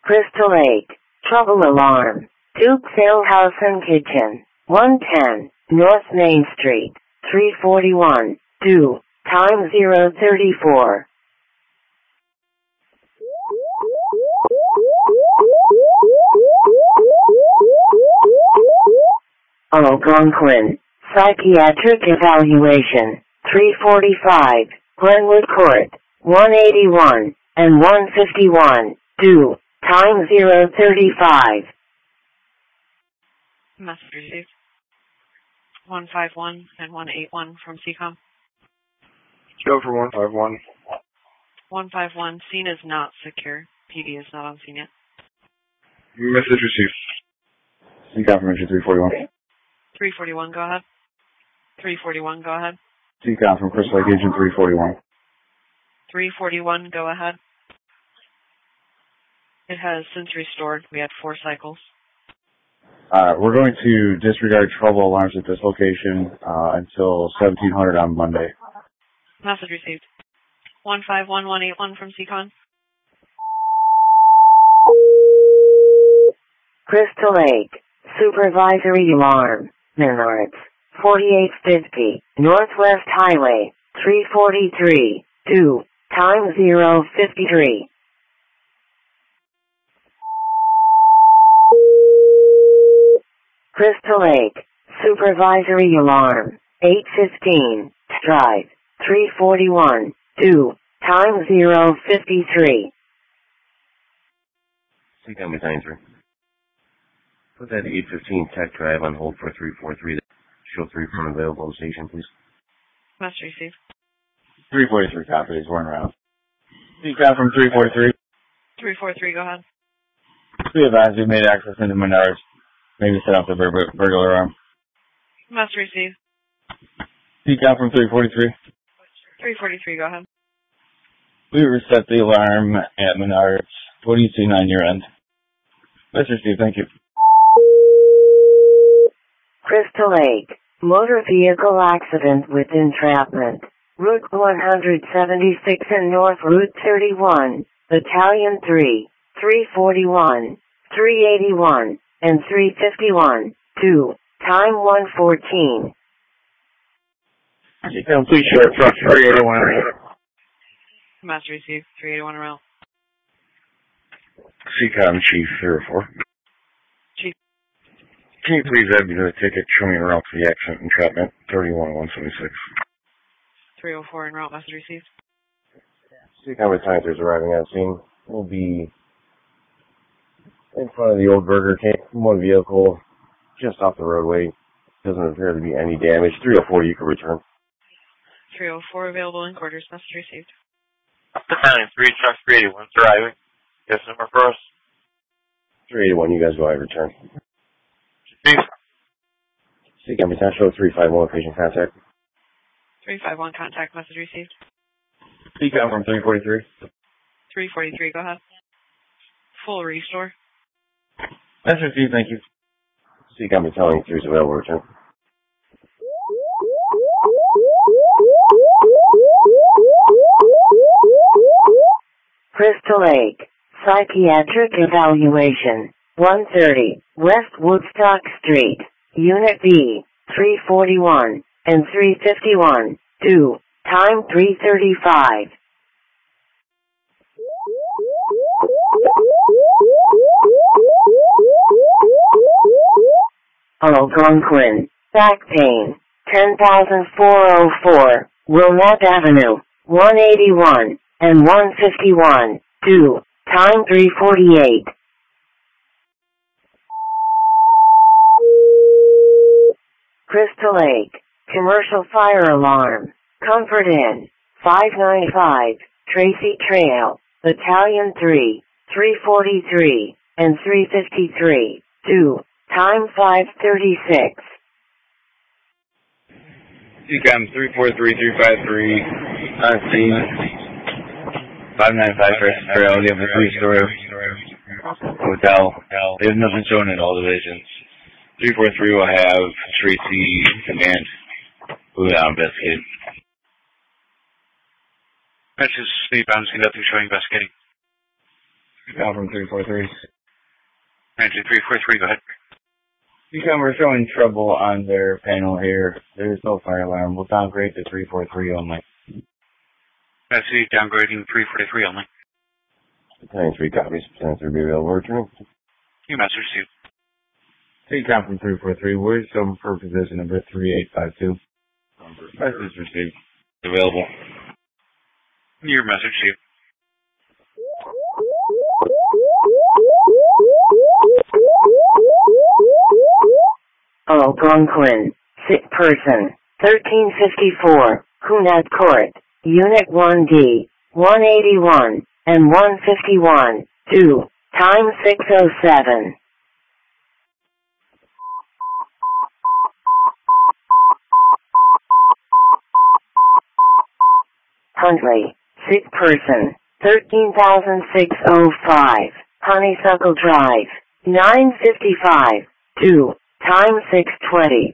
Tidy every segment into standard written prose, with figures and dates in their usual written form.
Crystal Lake, trouble alarm. Duke Ale House and Kitchen, 110, North Main Street, 341, due, time 034. Algonquin, psychiatric evaluation, 345, Glenwood Court, 181, and 151, due, time 035. Message received. 151 and 181 from CCOM. Go for 151. 151, scene is not secure. PD is not on scene yet. Message received. C confirmation 341. 341, go ahead. 341, go ahead. C-Com from Crystal Lake Agent 341. 341, go ahead. It has since restored. We had 4 cycles. We're going to disregard trouble alarms at this location until 1700 on Monday. Message received. 151, 181 from CCON. Crystal Lake, supervisory alarm, Menards, 4850, Northwest Highway, 343, due, time 053. Crystal Lake, supervisory alarm, 815, Drive, 341, due, time 053. CCOM Battalion 3. Put that 815 Tech Drive on hold for 343. Show 3 from available station, please. Must receive. 343 copies, we're in route. C-Com from 343. 343, go ahead. We advise we made access into Menards. Maybe set off the burglar alarm. Must receive. C-Com from 343. 343, go ahead. We reset the alarm at Menards. What are you seeing on your end? Mr. Steve, thank you. Crystal Lake, motor vehicle accident with entrapment. Route 176 and North Route 31, Battalion 3, 341, 381, and 351, 2, time 114. Complete short front 381. Must receive. 381 around. CCOM Chief 304. Chief. Can you please add me to the ticket showing around for the accident entrapment 31-176? 304 en route. Message received. CCOM Battalion 3 is arriving on scene. We'll be in front of the old Burger King. One vehicle just off the roadway. Doesn't appear to be any damage. 304, you can return. 304 available in quarters. Message received. Battalion 3, truck 381 driving. Yes, number for us. 381, you guys go ahead and return. Chief. CCOM Battalion show 351, patient contact. 351 contact. Message received. C-Com from 343. 343, go ahead. Full restore. Mr. Steve, thank you. CCOM Battalion 3 is available, return. Crystal Lake, psychiatric evaluation, 130, West Woodstock Street, Unit B, 341, and 351, due, time 335. Algonquin, back pain, 10,404, Wilmette Avenue, 181, and 151, due, time 348. Crystal Lake, commercial fire alarm, Comfort Inn, 595, Tracy Trail, Battalion 3, 343, and 353, due, time 536. CCOM 343353 on scene. 595 Tracy Trail. You have a 3-story hotel. There's nothing shown in all divisions. 343 will have Tracy command. Move out investigating. This is Steve. I'm just conducting showing investigating. Call from 343. 92343, go ahead. Because we're showing trouble on their panel here. There is no fire alarm. We'll downgrade to 343 only. That's the downgrading 343 only. 93 copies, 10-3 be available. Returning. Your message received. Call from 343. We're showing for position number 3852. Message received. Available. Your message received. Algonquin, sick person, 1354, Cunard Court, Unit 1D, 181, and 151, 2, time 6:07. Huntley, sick person, 13,605, Honeysuckle Drive, 955, 2, time 6:20.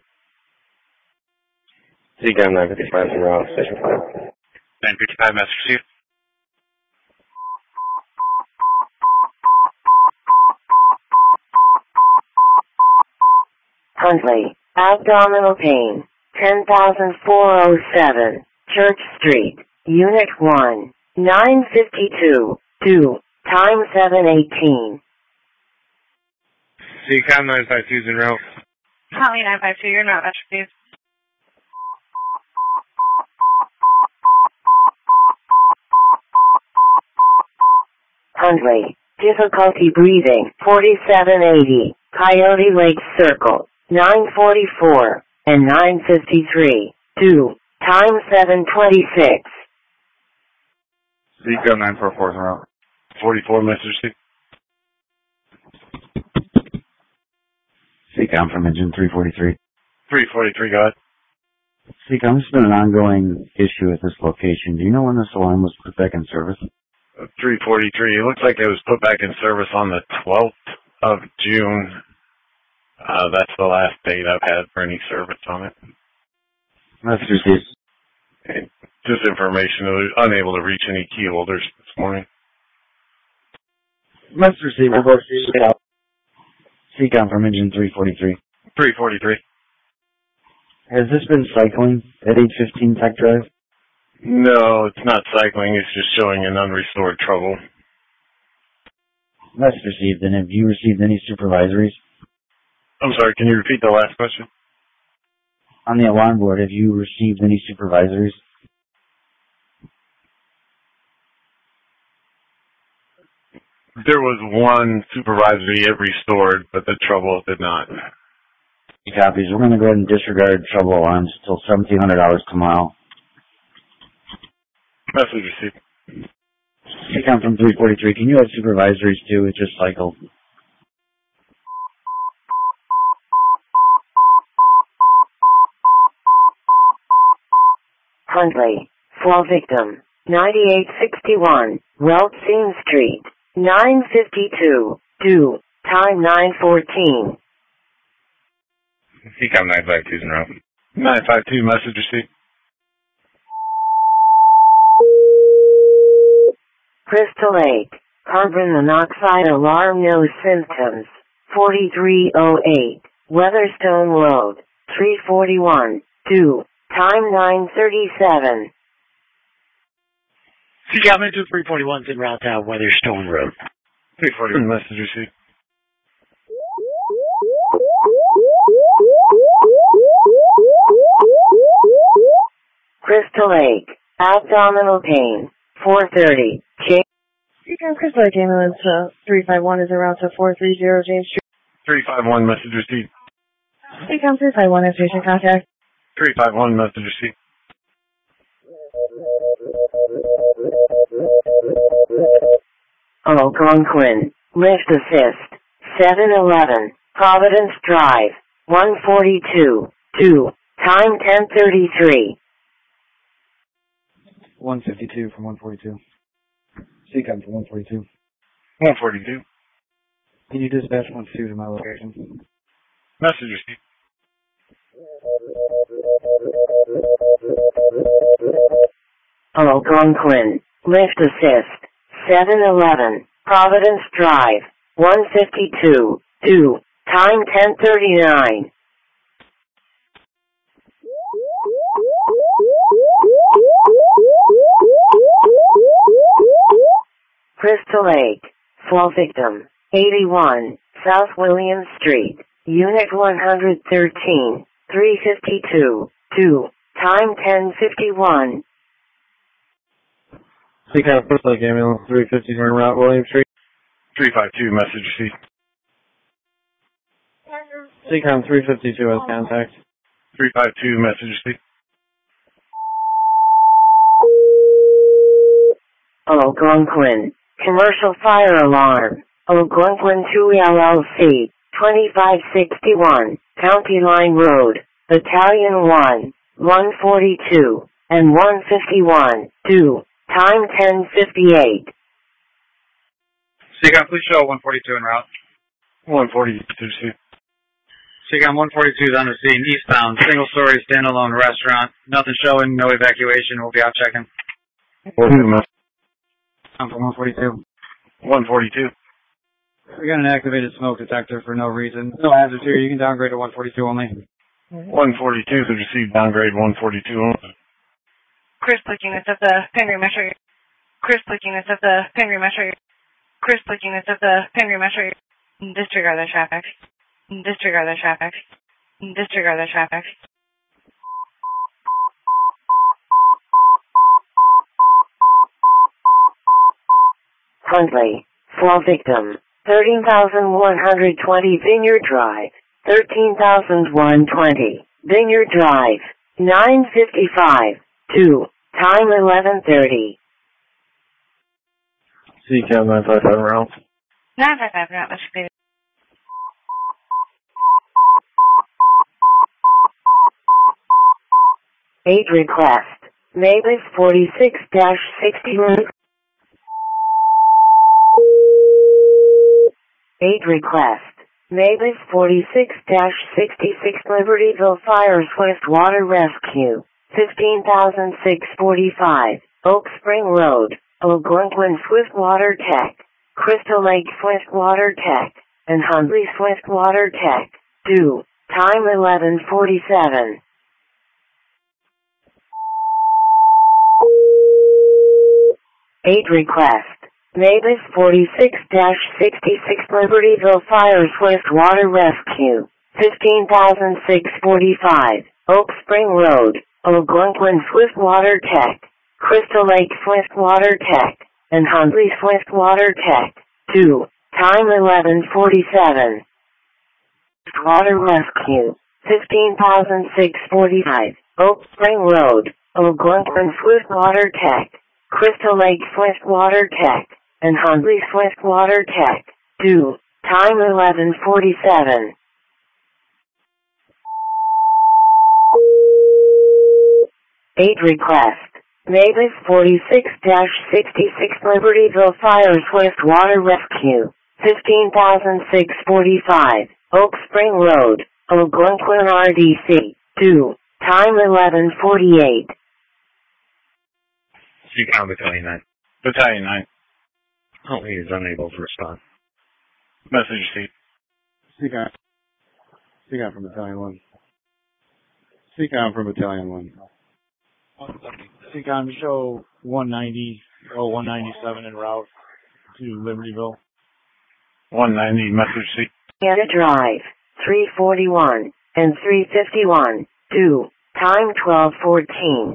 CCOM 955 en route, station 5. 955, message received. Huntley, abdominal pain, 10,407, Church Street, Unit 1, 952, 2, time 7:18. CCOM 952 is en route. Holly 952, you're not message received. Huntley, difficulty breathing, 4780, Coyote Lake Circle, 944, and 953, 2, time 7:26. CCOM 944 is en route. 44, message received. CCOM from engine 343. 343, go ahead. CCOM, this has been an ongoing issue at this location. Do you know when this alarm was put back in service? 343, it looks like it was put back in service on the 12th of June. That's the last date I've had for any service on it. Message received. Just information, I was unable to reach any key holders this morning. Message received. We'll go CCOM from engine 343. 343. Has this been cycling at 815 Tech Drive? No, it's not cycling, it's just showing an unrestored trouble. Message received. And have you received any supervisories? I'm sorry, can you repeat the last question? On the alarm board, have you received any supervisories? There was one supervisory it restored, but the trouble did not. Copies. We're going to go ahead and disregard trouble alarms until $1,700 tomorrow. Message received. CCOM from 343. Can you have supervisories too? It just cycled. Huntley, fall victim, 9861, Weltsing Street, 952, 2, time 9:14. CCOM 952 is en route. 952, message received. Crystal Lake, carbon monoxide alarm, no symptoms, 4308, Weatherstone Road, 341, 2, time 9:37. CCOM into 341 en route to Weatherstone Road. 341, message received. Crystal Lake, abdominal pain, 430, CCOM Crystal Lake Ambulance 351 is en route to 430 James Street. 351, message received. CCOM 351 is patient contact. 351, message received. Algonquin, lift assist, 711, Providence Drive, 142, 2, time 10:33. 152 from 142. CCOM from 142. 142. Can you dispatch 12 to my location? Message received. Algonquin, lift assist, 711, Providence Drive, 152, due, time 10:39. Crystal Lake, fall victim, 81, South William Street, Unit 113, 352, due, time 10:51. Seacom Crystal Lake Ambulance 350 en route William Street. 352, message received. Seacom 352 has contact. 352, message received. Algonquin, commercial fire alarm, Algonquin 2 LLC, 2561, County Line Road, Battalion 1, 142, and 151, due, time 10:58. Seacom, please show 142 en route. 142, received. Seacom 142 is on the scene, eastbound, single-story, standalone restaurant. Nothing showing, no evacuation. We'll be out checking. 42, message. I'm from 142. 142. We got an activated smoke detector for no reason. No hazards here. You can downgrade to 142 only. 142 is received, downgrade 142 only. Crystal units of the Penry Metro. Crystal units of the Penry Metro. Crystal units of the Penry Metro. Disregard the traffic. Disregard the traffic. Disregard the traffic. Huntley, fall victim, 13,120 Vineyard Drive, 13,120 Vineyard Drive, 9:55, due, time 11:30. Seacom 955 en route. 955, not much clear. Aid request, Mavis 46-60. Aid request, Mavis 46-66 Libertyville Fire Swift Water Rescue, 15,645, Oak Spring Road, Algonquin Swift Water Tech, Crystal Lake Swift Water Tech, and Hundley Swift Water Tech, due, time 11:47. Aid request, Mavis 46-66 Libertyville Fire Swift Water Rescue, 15,645, Oak Spring Road, Algonquin Swift Water Tech, Crystal Lake Swift Water Tech, and Hundley Swift Water Tech, due, time 11:47. Water Rescue, 15,645, Oak Spring Road, Algonquin Swift Water Tech, Crystal Lake Swift Water Tech, and Hundley Swift Water Tech, due, time 11:47. Aid request, Mavis 46-66 Libertyville Fire Swift Water Rescue, 15,645, Oak Spring Road, Algonquin RDC, due, time 11:48. Seacom Battalion 9. Battalion 9. Huntley is unable to respond. Message received. Seacom from Battalion 1. Seacom from Battalion 1. Seacom, show 190 or 197 en route to Libertyville. 190, message received. Canada Drive, 341 and 351, due, time 12:14.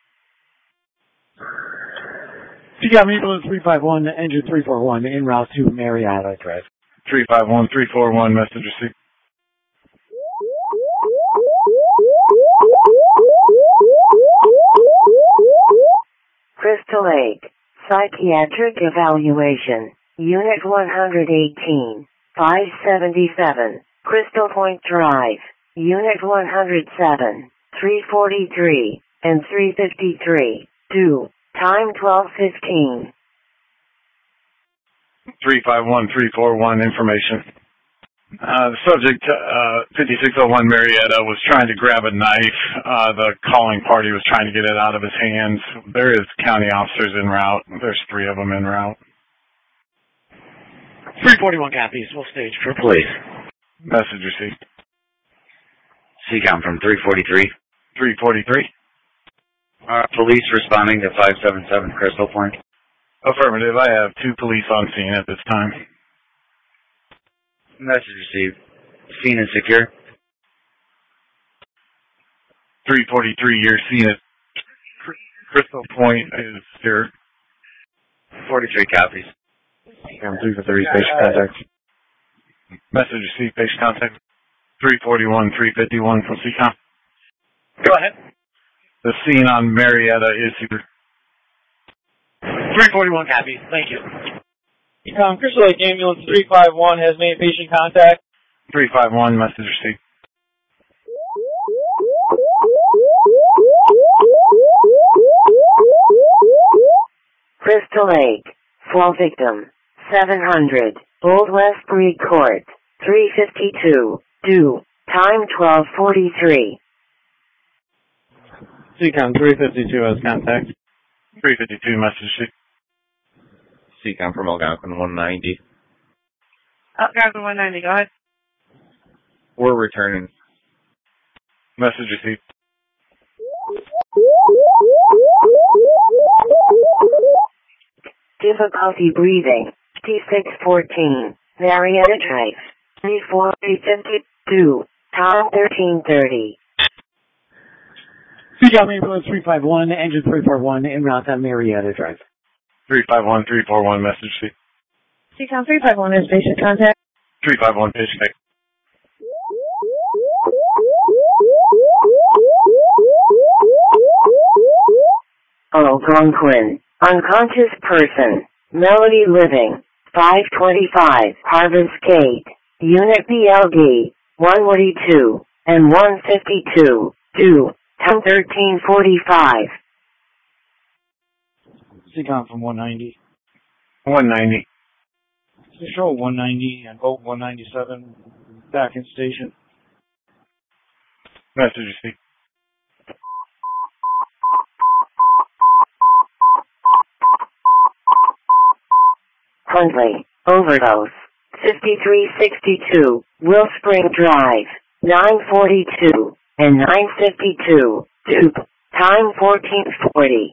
Seacom Ambulance 351, engine 341, en route to Marietta Drive. 351, 341, message received. Crystal Lake, psychiatric evaluation, Unit 118, 577, Crystal Point Drive, Unit 107, 343, and 353, due, time 12:15. 351, 341, information. The subject, 5601 Marietta, was trying to grab a knife. The calling party was trying to get it out of his hands. There is county officers en route. There's 3 of them en route. 341 copies. We'll stage for Police. Message received. CCOM from 343. 343. Police responding to 577 Crystal Point. Affirmative. I have 2 police on scene at this time. Message received. Scene is secure. 343, you're seen at Crystal Point is secure. 43 copies. I'm 3 for 30, patient contact. Message received, patient contact. 341, 351 from CCOM. Go ahead. The scene on Marietta is secure. 341 copies. Thank you. Crystal Lake Ambulance 351 has made patient contact. 351, message received. Crystal Lake. Fall victim. 700. Old Westbury Court. 352. Due. Time 12:43. CCOM 352 has contact. 352, message received. CCOM from Algonquin 190. Algonquin 190, go ahead. We're returning. Message received. Difficulty breathing. T614. Marietta Drive. 352. Time 13:30. CCOM Ambulance 351, engine 341, en route on Marietta Drive. 351, 341, message received. CCOM 351 is patient contact. 351, patient contact. Algonquin. Unconscious person. Melody Living. 525. Harvest Gate. Unit BLD. 142 and 152. Due. Time 13:45. CCOM from 190. 190. Show 190 and boat 197 back in station. Message received. Huntley. Overdose. 5362. Will Spring Drive. 942 and 952. Dupe. Time 14:40.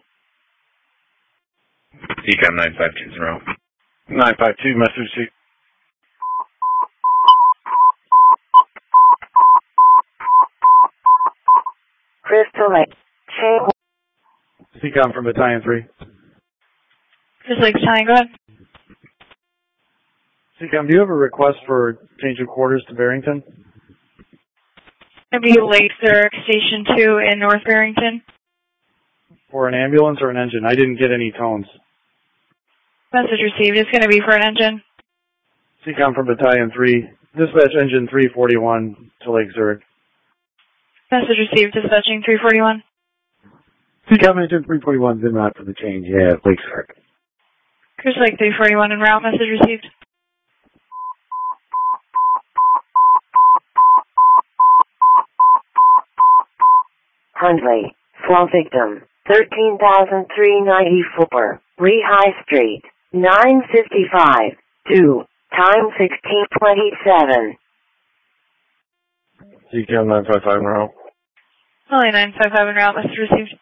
CCOM 9520. 952, message received. Crystal Lake. Chain. CCOM from Battalion 3. Crystal Lake Battalion, go ahead. CCOM, do you have a request for change of quarters to Barrington? It'll be Lake Zurich Station 2 in North Barrington. For an ambulance or an engine? I didn't get any tones. Message received. It's going to be for an engine. CCOM from Battalion 3. Dispatch engine 341 to Lake Zurich. Message received. Dispatching 341. CCOM engine 341 is en route for the change. Yeah, Lake Zurich. Crystal Lake 341 en route. Message received. Huntley. Fall victim. 13,394. Rehigh Street. 955. Due. Time 16:27. CCOM 955 in route. Only 955 en route. Message received.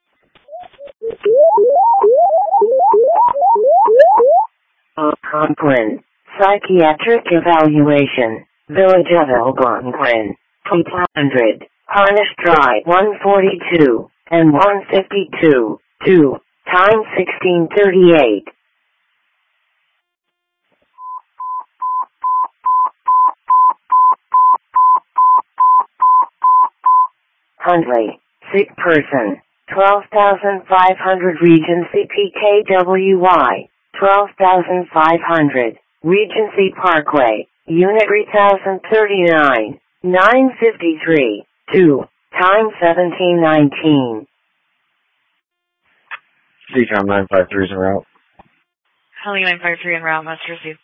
Algonquin. Psychiatric evaluation. Village of Algonquin. 800. Harnish Drive 142 and 152. Due. Time 16:38. Huntley. Sick person. 12,500 Regency PKWY. 12,500. Regency Parkway. Unit 3039. 953. 2. Time 17:19. CCOM 953 is en route. Only 953 en route. Message received.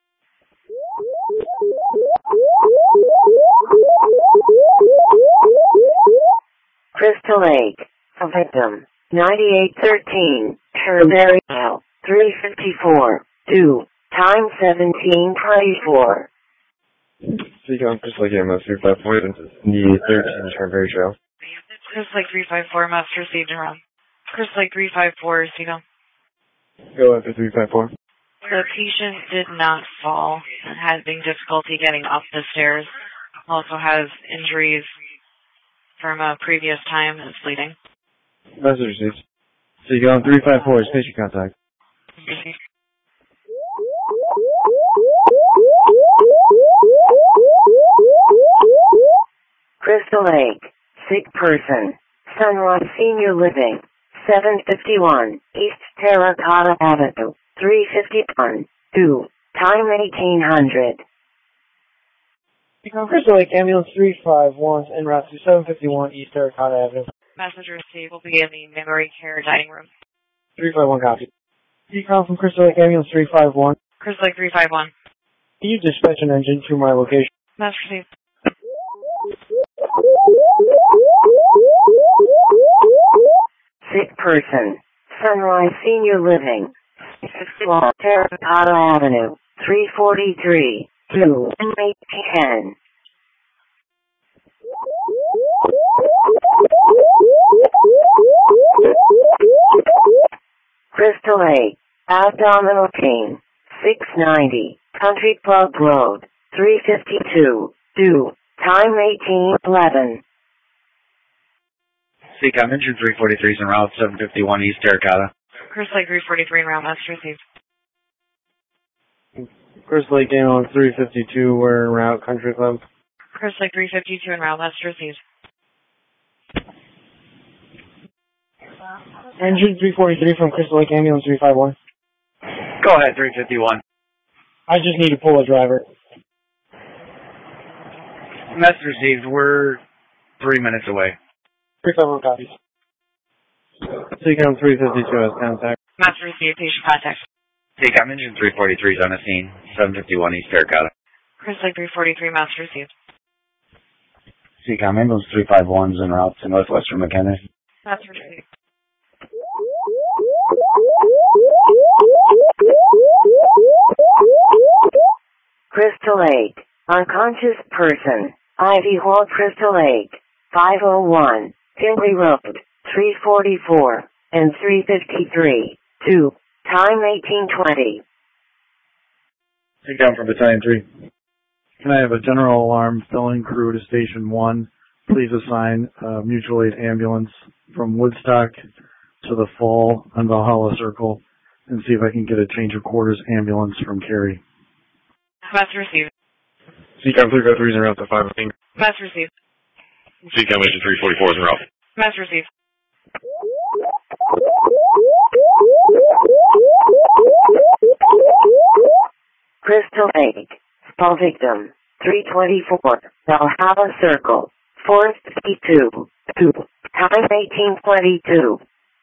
Crystal Lake. A victim. 9813. Herbario. 354. Due. Time Time 17:24. Seacom, Crystal Lake Ambulance 354, into the 13 Charberry Trail. Crystal Lake 354, master received and route. Crystal Lake 354, Seacom. Go after 354. The patient did not fall and had difficulty getting up the stairs. Also has injuries from a previous time and is bleeding. Message received. Seacom 354 is patient contact. Crystal Lake, sick person, Sunrise Senior Living, 751 East Terracotta Avenue, 351, 2, time 1800. Crystal Lake Ambulance 351 en route to 751 East Terracotta Avenue. Messenger received will be in the memory care dining room. 351 copy. Decom from Crystal Lake Ambulance 351. Crystal Lake 351. Can you dispatch an engine to my location? Master received. Sick person, Sunrise Senior Living, 61 Terracotta Avenue, 343, 2, 810. Crystal Lake, abdominal pain, 690, Country Club Road, 352, 2, time 1811. Seacom, engine 343 is en route 751 East Terracotta. Crystal Lake 343 en route, master received. Crystal Lake Ambulance 352, we're en route, Country Club. Crystal Lake 352 en route, master received. Engine 343 from Crystal Lake Ambulance 351. Go ahead, 351. I just need to pull a driver. Message received. We're 3 minutes away. 351 copies. Seacom 352 has contact. Master received, patient contact. Seacom, engine 343 is on the scene, 751 East Terracotta. Crystal Lake 343, master received. Seacom Ambulance 351 is en route to Northwestern McKinney. Master received. Crystal Lake, unconscious person, Ivy Hall, Crystal Lake, 501, Tinley Road, 344, and 353, 2, time 1820. Seacom from Battalion 3. Can I have a general alarm filling crew to Station 1? Please assign a mutual aid ambulance from Woodstock to the Fall on Valhalla Circle and see if I can get a change of quarters ambulance from Cary. Master received. Seacom 353 is en route to 518. Master received. Seacom engine 344 is en route. Master received. Crystal Lake, fall victim, 324, Valhalla Circle, 452, 2, time 1822.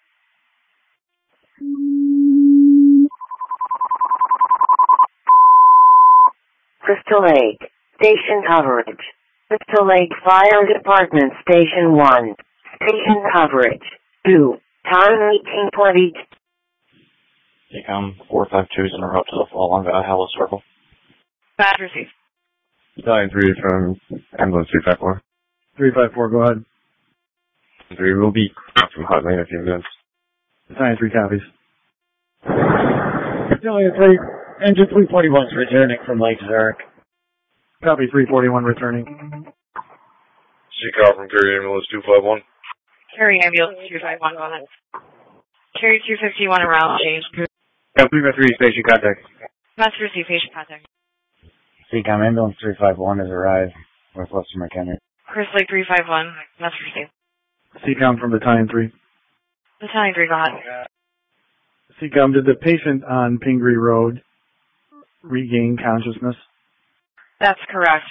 Crystal Lake, station coverage. Crystal Lake Fire Department, Station 1, station coverage, 2, time 1820. Seacom 452 is en route to the Fall on Valhalla Circle. Master received. Battalion 3 from Ambulance 354. 354, go ahead. 3 will be from Hotline in a few minutes. Battalion 3 copies. Battalion 3, engine 341 is returning from Lake Zurich. Copy 341 returning. Seacom from Cary ambulance 251. Cary ambulance 251, go ahead. Cary 251 en route, change. Seacom 353 station contact. Master received, patient contact. Seacom Ambulance 351 has arrived, Northwestern McKinney. Crystal Lake 351, master received. Seacom from Battalion 3. Battalion 3, go ahead. Seacom, did the patient on Pingree Road regain consciousness? That's correct.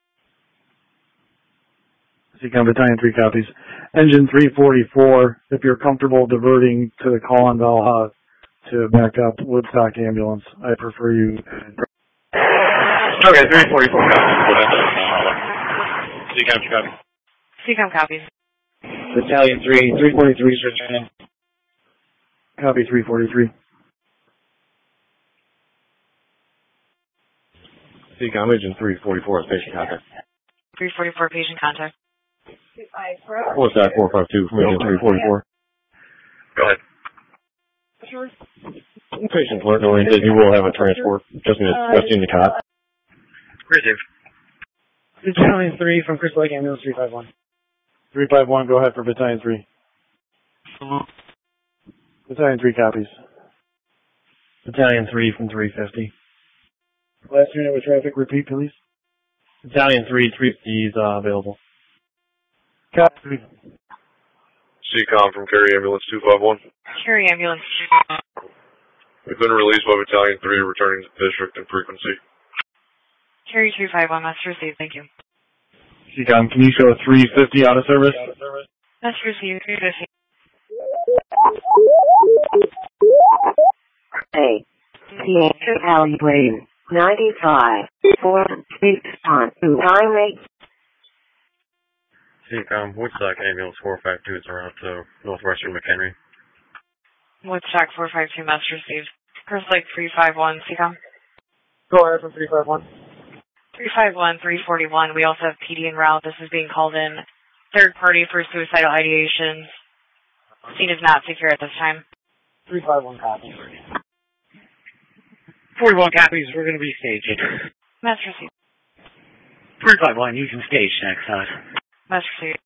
Seacom Battalion 3 copies. Engine 344, if you're comfortable diverting to the call on Valhalla to back up Woodstock ambulance, I prefer you. Okay, 344 copies. Seacom 2 copies. Seacom copies. Battalion 3, 343 is returning. Copy 343. CCOM Agent 344 is patient contact. 344 patient contact. What's that? 452 from Agent 344. Go ahead. Patient alert oriented. You will have a transport. Just in the cot. Receive. Battalion 3 from Crystal Lake Ambulance 351. 351, go ahead for Battalion 3. Battalion 3 copies. Battalion 3 from 350. Last unit with traffic, repeat please. Battalion 3, 350 is available. Copy. CCOM from Carry Ambulance 251. Carry ambulance. We've been released by Battalion 3, returning to district and frequency. Carry 351, must receive, thank you. CCOM, can you show 350 out of service? Must receive, 350. Hey, CH calibrating 95, 4, 6, on, time 8. CCOM, Woodstock Ambulance 452 is around to Northwestern McHenry. Woodstock 452, must receive. Crystal Lake 351, CCOM. Go ahead for 351. 351, 341. We also have PD en route. This is being called in. Third party for suicidal ideation. Scene is not secure at this time. 351 copies. 41 copies. We're going to be staged. Must receive. 351, you can stage next time. Must receive.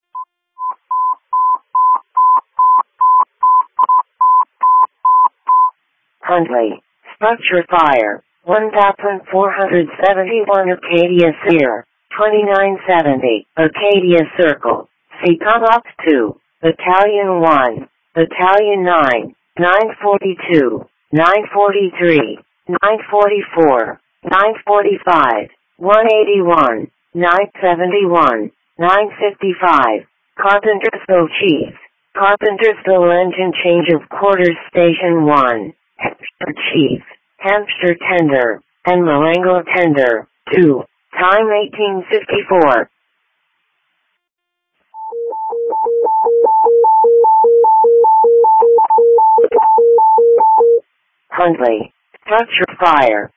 Huntley, structure fire, 1471 Acadia Sear, 2970, Acadia Circle, CCOM up 2, Battalion 1, Battalion 9, 942, 943, 944, 945, 181, 971, 955, Carpentersville Chief, Carpentersville Engine Change of Quarters Station 1, Hampshire Chief, Hampshire Tender, and Marengo Tender, 2, time 1854. Huntley, structure fire,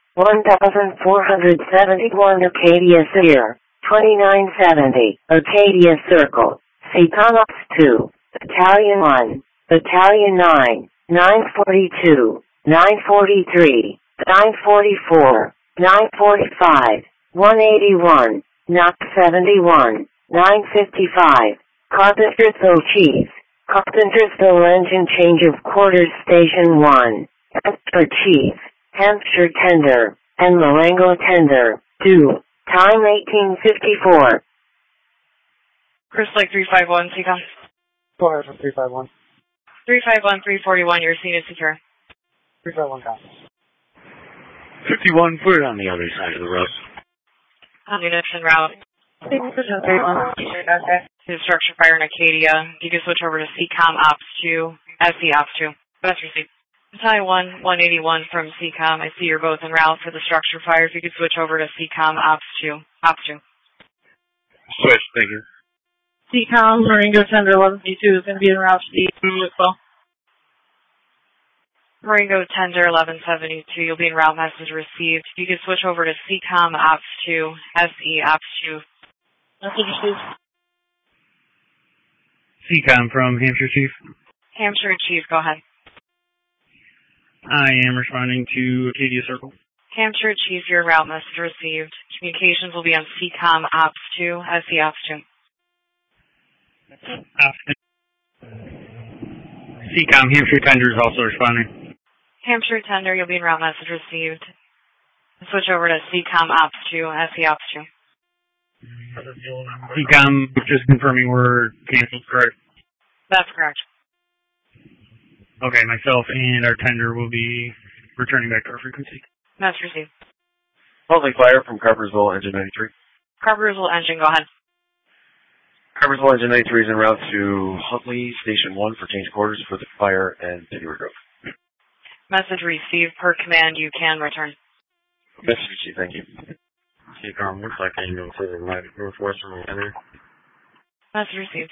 1471 Acadia Sear, 2970, Acadia Circle, CCOM up 2, Battalion 1, Battalion 9, 942, 943, 944, 945, 181, Knock 71, 955, Carpentersville Chief, Carpentersville Engine Change of Quarters Station 1, Hampshire Chief, Hampshire Tender, and Marengo Tender, 2, time 1854. Crystal Lake 351, CCOM. Go ahead for 351. 351, 341, your scene is secure. 351 copies. 51, put it on the other side of the road. Units en route. To structure fire in Acadia. You can switch over to CCOM Ops 2, SC Ops 2. Best receipt. Battalion 1, 181 from CCOM. I see you're both en route for the structure fire. If you could switch over to CCOM Ops 2. Ops 2. Switch, thank you. CCOM Marengo Tender 1152 is going to be en route to the as well. Marengo Tender 1172, you'll be en route, message received. You can switch over to CCOM Ops 2, SE Ops 2. Message received. CCOM from Hampshire Chief. Hampshire Chief, go ahead. I am responding to Acadia Circle. Hampshire Chief, your route message received. Communications will be on CCOM Ops 2, SE Ops 2. CCOM Hampshire Tender is also responding. Hampshire Tender, you'll be en route, message received. Switch over to CCOM Ops 2, SE Ops 2. CCOM, just confirming we're canceled, correct? That's correct. Okay, myself and our tender will be returning back to our frequency. Message received. Huntley Fire from Carpentersville Engine 93. Carpentersville Engine, go ahead. Carpentersville Engine 93 is en route to Huntley Station 1 for change quarters for the fire and City Grove. Message received. Per command, you can return. Message received, thank you. CCOM, looks like ambulance is in Northwestern McHenry. Message received.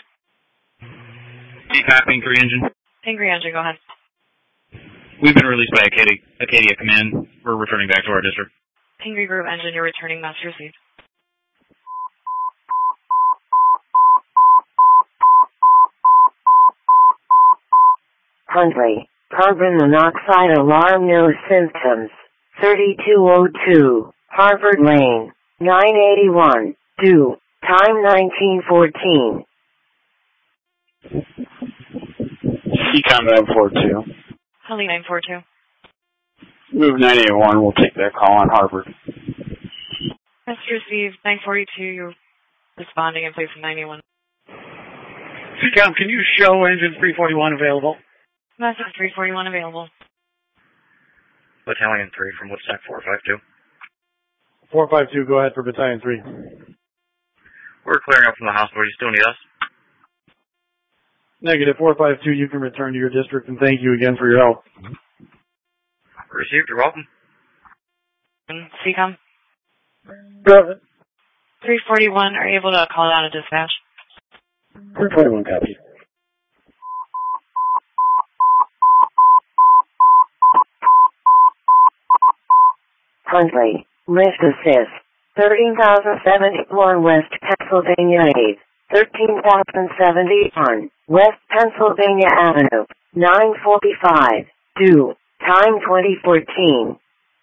CCOM Pinkery Engine. Pinkery Engine, go ahead. We've been released by Acadia Command. We're returning back to our district. Pingree Group engine, you're returning message received. Huntley, carbon monoxide alarm, no symptoms. 3202, Harvard Lane, 981, due, time 1914. CCOM 942. Huntley 942. Move 981, we'll take that call on Harvard. Message received 942, you're responding in place of 91. CCOM, can you show engine 341 available? Message 341 available. Battalion 3 from Woodstock 452. 452, go ahead for Battalion 3. We're clearing up from the hospital. You still need us? Negative. 452, you can return to your district, and thank you again for your help. Received. You're welcome. CCOM. Go ahead. 341, are you able to call out a dispatch? 341, copy. Huntley, lift assist. 13,071 West Pennsylvania Ave. 13,071 West Pennsylvania Avenue. 945. Due. Time 2014.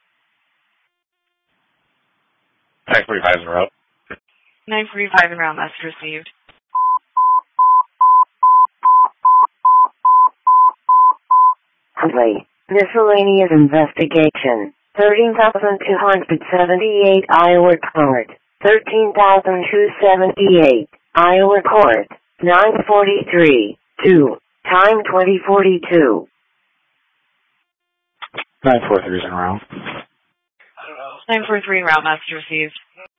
945 en route. 945 en route, message received. Huntley, miscellaneous investigation. 13,278 Iowa Court. 13,278 Iowa Court. 943. 2. Time 2042. 943 is en route. 943 en route, message received.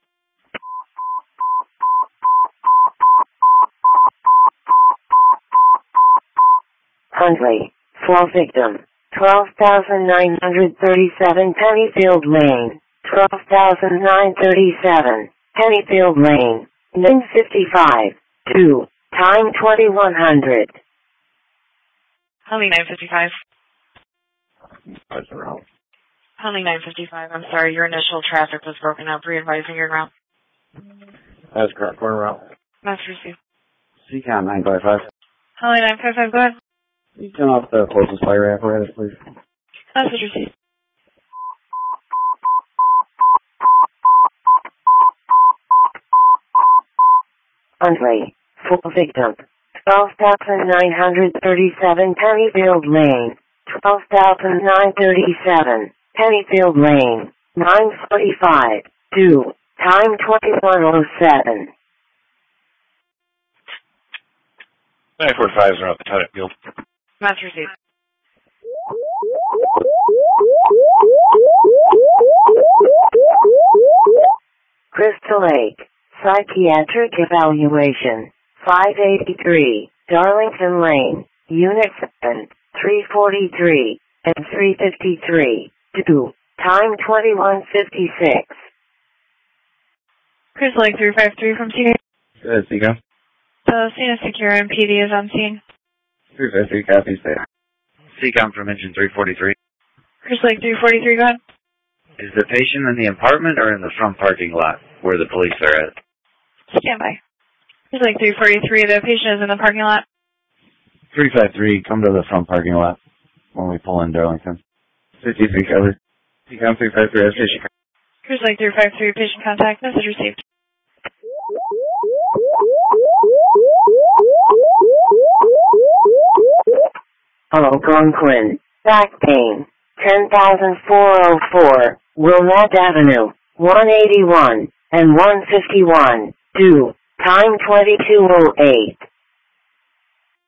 Huntley, fall victim. 12,937 Pennyfield Lane. 12,937 Pennyfield Lane. 955. 2. Time 2100. Huntley 955. That's en route. Huntley 955. I'm sorry, your initial traffic was broken up. Re-advising your route. That's correct. We're en route. Message received. CCOM 955. Huntley 955, go ahead. Can you turn off the closest fire apparatus, please? Message received. Huntley, full victim. 12,937 Pennyfield Lane. 12,937 Pennyfield Lane. 945. 2. Time 2107. 945 is en route. Battalion Field. Message received. Crystal Lake, psychiatric evaluation. 583, Darlington Lane, Unit 7, 343, and 353. 2. Time 2156. Crystal Lake 353 from TK. Good, Seagull. The scene is secure and PD is on scene. 353 copies there. Seacom from engine 343. Crystal Lake 343, go ahead. Is the patient in the apartment or in the front parking lot where the police are at? Stand by. Crystal Lake 343, the patient is in the parking lot. 353, come to the front parking lot when we pull in Darlington. 53 covered. Seacom 353 has patient. Crystal Lake 353, patient contact, message received. Algonquin, back pain. 10,404, Wilmette Avenue, 181 and 151. 2. Time 2208.